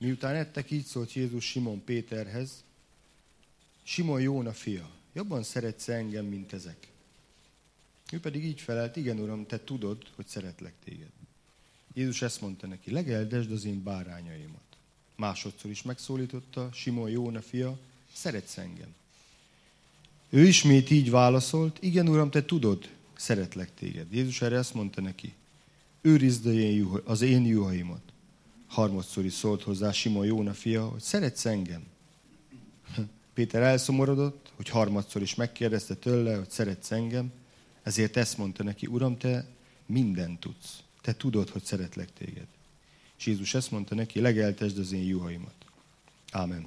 Miután ettek, így szólt Jézus Simon Péterhez: Simon Jóna fia, jobban szeretsz engem, mint ezek? Ő pedig így felelt: igen, Uram, te tudod, hogy szeretlek téged. Jézus ezt mondta neki: legeldesd az én bárányaimat. Másodszor is megszólította: Simon Jóna fia, szeretsz engem? Ő ismét így válaszolt: igen, Uram, te tudod, szeretlek téged. Jézus erre ezt mondta neki: őrizd az én juhaimat. Harmadszor is szólt hozzá Simon Jóna fia, hogy szeretsz engem? Péter elszomorodott, hogy harmadszor is megkérdezte tőle, hogy szeretsz engem, ezért ezt mondta neki: Uram, te mindent tudsz. Te tudod, hogy szeretlek téged. És Jézus ezt mondta neki: legeltesd az én juhaimat. Ámen.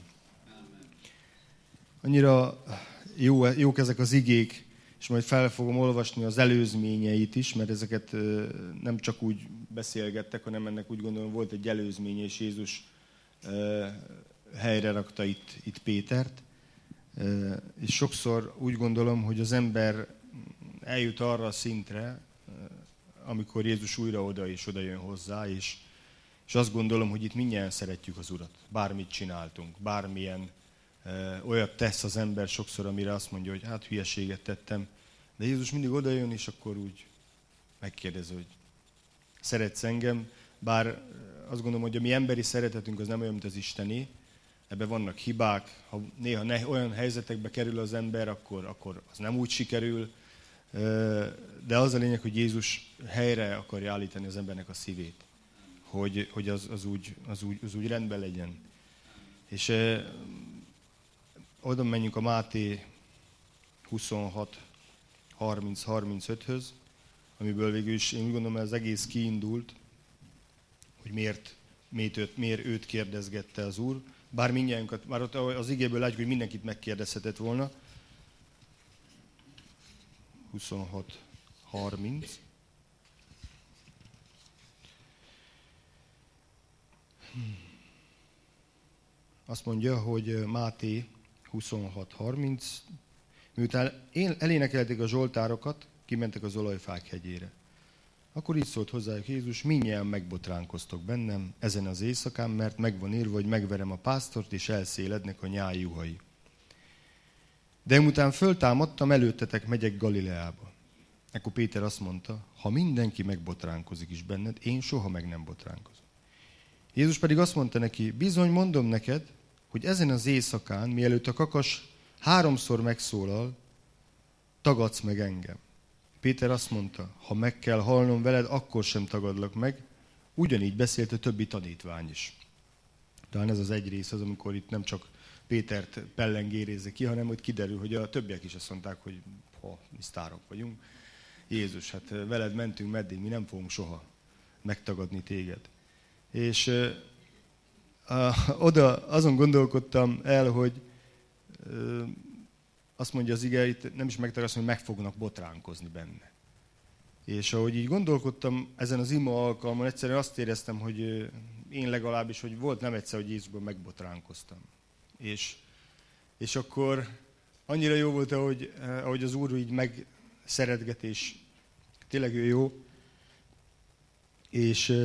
Annyira jók ezek az igék, és majd fel fogom olvasni az előzményeit is, mert ezeket nem csak úgy beszélgettek, hanem ennek úgy gondolom volt egy előzménye, és Jézus helyre rakta itt Pétert. És sokszor úgy gondolom, hogy az ember eljut arra a szintre, amikor Jézus újra oda és oda jön hozzá, és azt gondolom, hogy itt mindjárt szeretjük az Urat. Bármit csináltunk, bármilyen olyat tesz az ember sokszor, amire azt mondja, hogy hát hülyeséget tettem. De Jézus mindig oda jön, és akkor úgy megkérdezi, hogy szeretsz engem? Bár azt gondolom, hogy a mi emberi szeretetünk az nem olyan, mint az isteni. Ebben vannak hibák. Ha néha olyan helyzetekbe kerül az ember, akkor az nem úgy sikerül. De az a lényeg, hogy Jézus helyre akarja állítani az embernek a szívét. Hogy az úgy rendben legyen. És oda menjünk a Máté 26, 30-35-höz, amiből végül is én úgy gondolom, ez egész kiindult, hogy miért őt kérdezgette az Úr. Bár mindjárt, már ott az igéből látjuk, hogy mindenkit megkérdezhetett volna. 26, 30. Azt mondja, hogy Máté 26.30, miután elénekelték a zsoltárokat, kimentek az olajfák hegyére. Akkor így szólt hozzájuk Jézus: mindnyájan megbotránkoztok bennem ezen az éjszakán, mert megvan írva, hogy megverem a pásztort, és elszélednek a nyáj juhai. De miután föltámadtam, előttetek megyek Galileába. Ekkor Péter azt mondta: ha mindenki megbotránkozik is benned, én soha meg nem botránkozom. Jézus pedig azt mondta neki: bizony mondom neked, hogy ezen az éjszakán, mielőtt a kakas 3-szor megszólal, tagadsz meg engem. Péter azt mondta: ha meg kell halnom veled, akkor sem tagadlak meg. Ugyanígy beszélt a többi tanítvány is. Talán ez az egy rész az, amikor itt nem csak Pétert pellengérézze ki, hanem hogy kiderül, hogy a többiek is azt mondták, hogy mi sztárok vagyunk. Jézus, hát veled mentünk meddig, mi nem fogunk soha megtagadni téged. És oda azon gondolkodtam el, hogy azt mondja az ige, itt nem is megtagadsz, hogy meg fognak botránkozni benne. És ahogy így gondolkodtam ezen az ima alkalmon, egyszerűen azt éreztem, hogy én legalábbis, hogy volt nem egyszer, hogy Jézusban megbotránkoztam. És akkor annyira jó volt, ahogy az Úr így megszeretget, és tényleg ő jó. És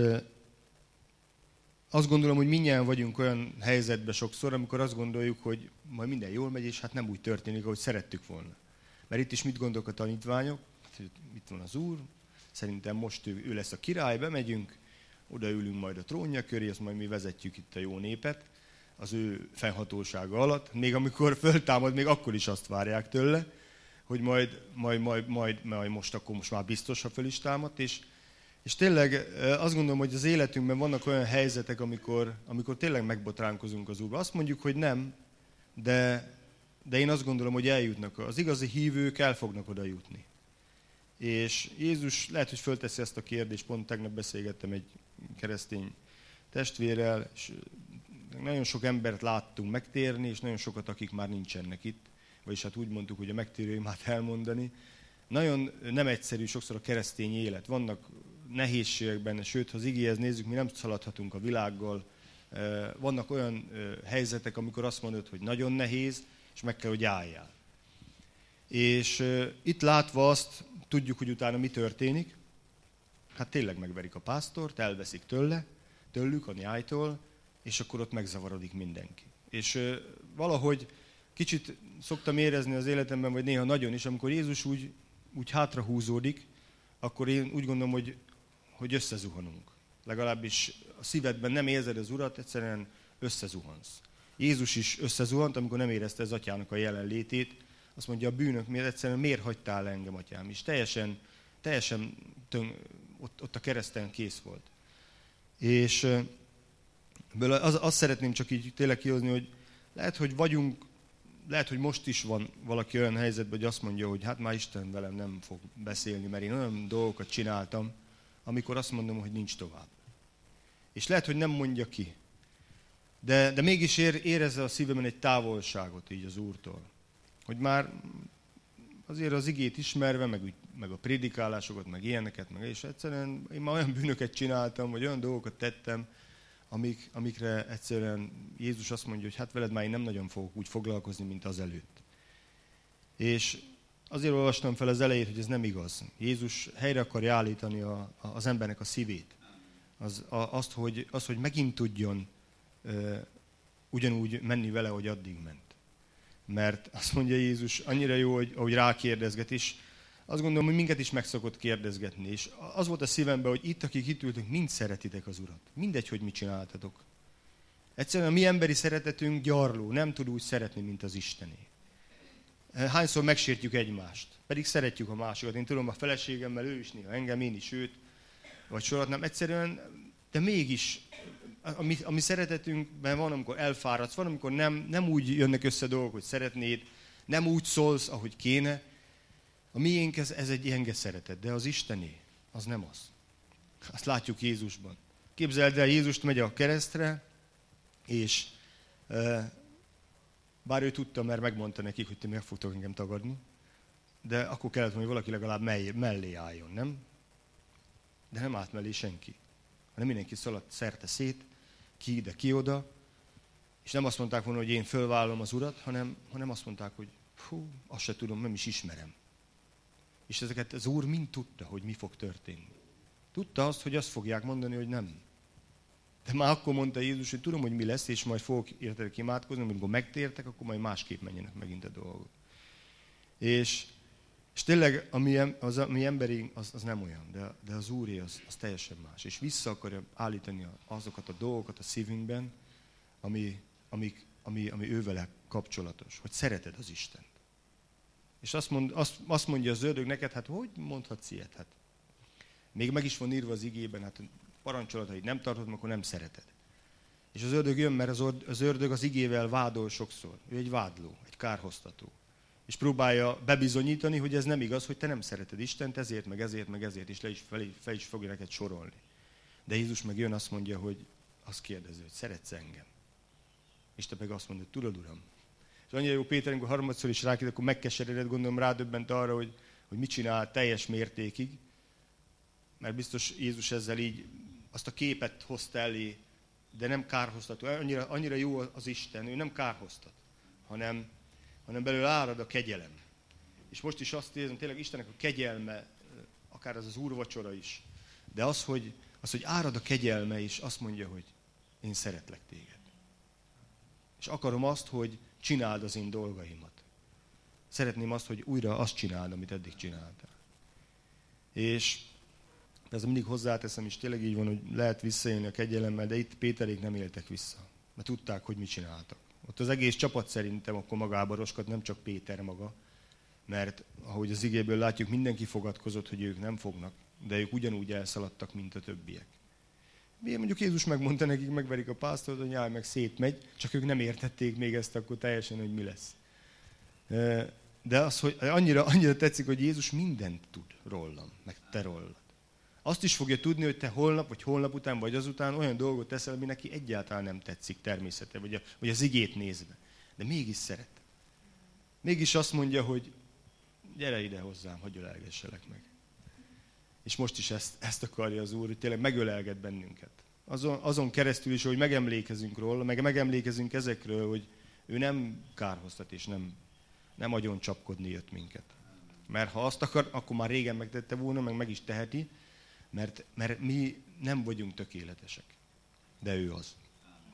azt gondolom, hogy mindjárt vagyunk olyan helyzetben sokszor, amikor azt gondoljuk, hogy majd minden jól megy, és hát nem úgy történik, ahogy szerettük volna. Mert itt is mit gondolok a tanítványok? Itt van az Úr, szerintem most ő lesz a király, bemegyünk, odaülünk majd a trónja köré, azt majd mi vezetjük itt a jó népet az ő fennhatósága alatt. Még amikor föltámad, még akkor is azt várják tőle, hogy majd most már biztos, ha föl is támadt. És tényleg azt gondolom, hogy az életünkben vannak olyan helyzetek, amikor tényleg megbotránkozunk az Úrba. Azt mondjuk, hogy nem, de én azt gondolom, hogy eljutnak. Az igazi hívők el fognak oda jutni. És Jézus lehet, hogy fölteszi ezt a kérdést, pont tegnap beszélgettem egy keresztény testvérrel, és nagyon sok embert láttunk megtérni, és nagyon sokat, akik már nincsenek itt, vagyis hát úgy mondtuk, hogy a megtérőimát elmondani. Nagyon nem egyszerű sokszor a keresztény élet. Vannak nehézségek benne, sőt, ha az igéhez nézzük, mi nem szaladhatunk a világgal. Vannak olyan helyzetek, amikor azt mondod, hogy nagyon nehéz, és meg kell, hogy álljál. És itt látva azt, tudjuk, hogy utána mi történik. Hát tényleg megverik a pásztort, elveszik tőlük a nyájtól, és akkor ott megzavarodik mindenki. És valahogy kicsit szoktam érezni az életemben, vagy néha nagyon is, amikor Jézus úgy hátrahúzódik, akkor én úgy gondolom, hogy összezuhanunk. Legalábbis a szívedben nem érzed az Urat, egyszerűen összezuhansz. Jézus is összezuhant, amikor nem érezte az atyának a jelenlétét. Azt mondja, a bűnök miért egyszerűen miért hagytál engem, atyám? És teljesen ott a kereszten kész volt. És azt szeretném csak így tényleg kihozni, hogy lehet, hogy most is van valaki olyan helyzetben, hogy azt mondja, hogy hát már Isten velem nem fog beszélni, mert én olyan dolgokat csináltam, amikor azt mondom, hogy nincs tovább. És lehet, hogy nem mondja ki. De mégis érezze a szívemben egy távolságot így az Úrtól. Hogy már azért az igét ismerve, meg a prédikálásokat, meg ilyeneket, meg és egyszerűen én már olyan bűnöket csináltam, vagy olyan dolgokat tettem, amikre egyszerűen Jézus azt mondja, hogy hát veled már én nem nagyon fogok úgy foglalkozni, mint az előtt. És azért olvastam fel az elejét, hogy ez nem igaz. Jézus helyre akarja állítani az embernek a szívét. Azt, hogy megint tudjon ugyanúgy menni vele, hogy addig ment. Mert azt mondja Jézus, annyira jó, ahogy rákérdezget, és azt gondolom, hogy minket is meg szokott kérdezgetni. És az volt a szívemben, hogy itt, akik itt ültünk, mind szeretitek az Urat. Mindegy, hogy mit csináltatok. Egyszerűen a mi emberi szeretetünk gyarló, nem tud úgy szeretni, mint az Istené. Hányszor megsértjük egymást, pedig szeretjük a másikat. Én tudom, a feleségemmel, ő is néha engem, én is őt, vagy sorolhatnám. Egyszerűen, de mégis a mi szeretetünkben van, amikor elfáradsz, van, amikor nem úgy jönnek össze dolgok, hogy szeretnéd, nem úgy szólsz, ahogy kéne. A miénk ez egy gyenge szeretet, de az Istené, az nem az. Azt látjuk Jézusban. Képzeld el, Jézust megy a keresztre, és bár ő tudta, mert megmondta nekik, hogy ti meg fogtok engem tagadni, de akkor kellett, hogy valaki legalább mellé álljon, nem? De nem állt mellé senki. Hanem mindenki szaladt szerte szét, ki ide, ki oda, és nem azt mondták volna, hogy én fölvállalom az Urat, hanem azt mondták, hogy azt se tudom, nem is ismerem. És ezeket az Úr mind tudta, hogy mi fog történni. Tudta azt, hogy azt fogják mondani, hogy nem. De már akkor mondta Jézus, hogy tudom, hogy mi lesz, és majd fogok értetek imádkozni, amikor megtértek, akkor majd másképp menjenek megint a dolgok. És tényleg a mi emberi az nem olyan, de az Úré az teljesen más. És vissza akarja állítani azokat a dolgokat a szívünkben, ami ővele kapcsolatos, hogy szereted az Istent. És azt mondja az ördög neked, hát hogy mondhatsz ilyet? Hát, még meg is van írva az igében, hát parancsolatait nem tartod, akkor nem szereted. És az ördög jön, mert az ördög az igével vádol sokszor. Ő egy vádló, egy kárhoztató. És próbálja bebizonyítani, hogy ez nem igaz, hogy te nem szereted Istent, ezért, meg ezért, meg ezért, és fel is fogja neked sorolni. De Jézus meg jön, azt mondja, hogy azt kérdezi, hogy szeretsz engem? És te meg azt mondod, tudod, Uram? És annyira jó Péter, amikor harmadszor is rákérdez, akkor megkeseredett, gondolom rádöbbent arra, hogy mit csinál teljes mértékig. Mert biztos Jézus ezzel így azt a képet hozta elé, de nem kárhoztató. Annyira jó az Isten, ő nem kárhoztat, hanem belőle árad a kegyelem. És most is azt érzem, tényleg Istennek a kegyelme, akár az úrvacsora is, de az, hogy árad a kegyelme, és azt mondja, hogy én szeretlek téged. És akarom azt, hogy csináld az én dolgaimat. Szeretném azt, hogy újra azt csináld, amit eddig csináltál. És ez mindig hozzáteszem, és tényleg így van, hogy lehet visszaélni a kegyelemmel, de itt Péterék nem éltek vissza. Mert tudták, hogy mit csináltak. Ott az egész csapat szerintem akkor magába roskadt, nem csak Péter maga. Mert ahogy az igéből látjuk, mindenki fogadkozott, hogy ők nem fognak, de ők ugyanúgy elszaladtak, mint a többiek. Miért mondjuk Jézus megmondta nekik, megverik a pásztort, a nyáj meg szétmegy, csak ők nem értették még ezt akkor teljesen, hogy mi lesz. De az, hogy annyira tetszik, hogy Jézus mindent tud rólam, meg te rólad. Azt is fogja tudni, hogy te holnap, vagy holnap után, vagy azután olyan dolgot teszel, ami neki egyáltalán nem tetszik természete, vagy az igét nézve. De mégis szeret. Mégis azt mondja, hogy gyere ide hozzám, hadd ölelgesselek meg. És most is ezt akarja az Úr, hogy tényleg megölelget bennünket. Azon keresztül is, hogy megemlékezünk róla, meg megemlékezünk ezekről, hogy ő nem kárhoztat, és nem agyon csapkodni jött minket. Mert ha azt akar, akkor már régen megtette volna, meg is teheti, mert mi nem vagyunk tökéletesek. De ő az.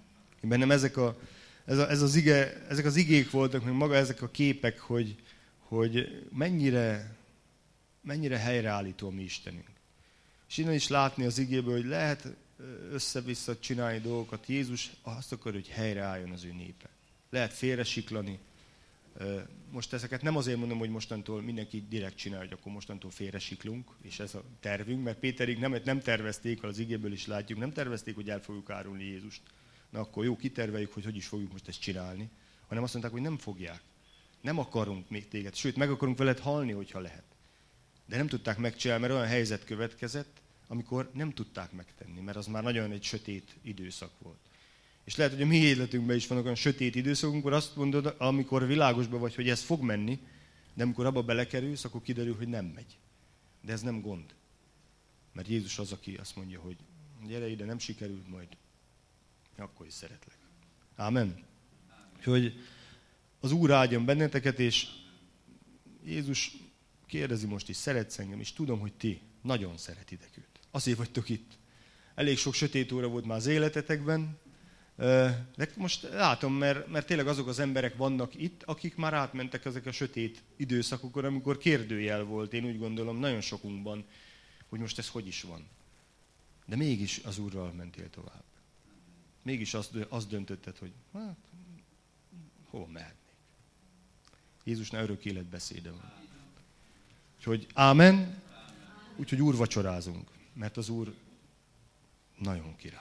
Bennem ezek az igék voltak, meg maga ezek a képek, hogy mennyire helyreállító a mi Istenünk. És innen is látni az igéből, hogy lehet össze-vissza csinálni dolgokat. Jézus azt akar, hogy helyreálljon az ő népe. Lehet félresiklani. Most ezeket nem azért mondom, hogy mostantól mindenki direkt csinál, hogy akkor mostantól félresiklunk, és ez a tervünk, mert Péterig nem tervezték, az igéből is látjuk, nem tervezték, hogy el fogjuk árulni Jézust. Na akkor jó, kiterveljük, hogy is fogjuk most ezt csinálni, hanem azt mondták, hogy nem fogják. Nem akarunk még téged, sőt, meg akarunk veled halni, hogyha lehet. De nem tudták megcsinálni, mert olyan helyzet következett, amikor nem tudták megtenni, mert az már nagyon egy sötét időszak volt. És lehet, hogy a mi életünkben is vannak olyan sötét időszakok, amikor azt mondod, amikor világosban vagy, hogy ez fog menni, de amikor abba belekerülsz, akkor kiderül, hogy nem megy. De ez nem gond. Mert Jézus az, aki azt mondja, hogy gyere ide, nem sikerült, majd akkor is szeretlek. Ámen. Hogy az Úr áldjon benneteket, és Jézus kérdezi most is, szeretsz engem, és tudom, hogy ti nagyon szeretitek őt. Azért vagytok itt. Elég sok sötét óra volt már az életetekben, de most látom, mert tényleg azok az emberek vannak itt, akik már átmentek ezek a sötét időszakokon, amikor kérdőjel volt, én úgy gondolom, nagyon sokunkban, hogy most ez hogy is van. De mégis az Úrral mentél tovább. Mégis azt döntötted, hogy hát, hova mehetnék. Jézusnál örök életbeszéde van. Úgyhogy ámen, úgyhogy úrvacsorázunk, mert az Úr nagyon király.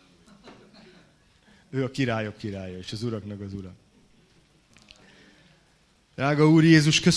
Ő a királyok királya, és az uraknak az ura. Drága Úr Jézus, köszönöm.